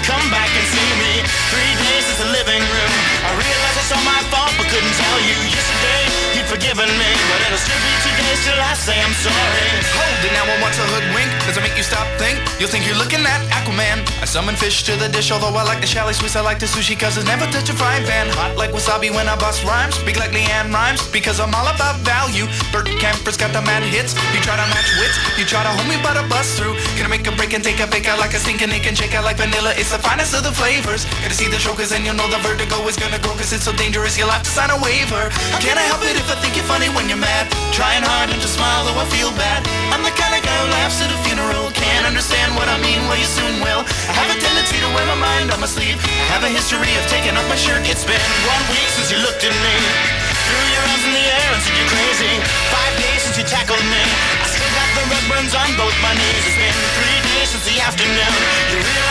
come back and see me. 3 days since the living room. I realized it's all my fault, but couldn't tell you. Yesterday, you'd forgiven me, but it'll still be 2 days till I say I'm sorry. Hold it now, I want to hoodwink. Does it make you stop, think? You'll think you're looking at Aquaman. I summon fish to the dish, although I like the chalet Swiss, I like the sushi, cause it's never touch a frying pan. Hot like wasabi when I bust rhymes, big like Leanne rhymes, because I'm all about value. Bert Camper's got the mad hits. You try to match wits, you try to hold me but I bust through. Gonna make a break and take a bake out like a stinking egg and shake out like vanilla. It's the finest of the flavors. Gotta see the show cause then you'll know the vertigo is gonna grow, cause it's so dangerous you'll have to sign a waiver. How can I help it if I think you're funny when you're mad? Trying hard not to smile though I feel bad. I'm the kind of guy who laughs at a funeral. Can't understand what I mean, well you soon will. I have a tendency to wear my mind on my sleeve. I have a history of taking off my shirt. It's been 1 week since you looked at me. Threw your arms in the air and said you're crazy. 5 days since you tackled me. I still got the red burns on both my knees. It's been 3 days since the afternoon. You realize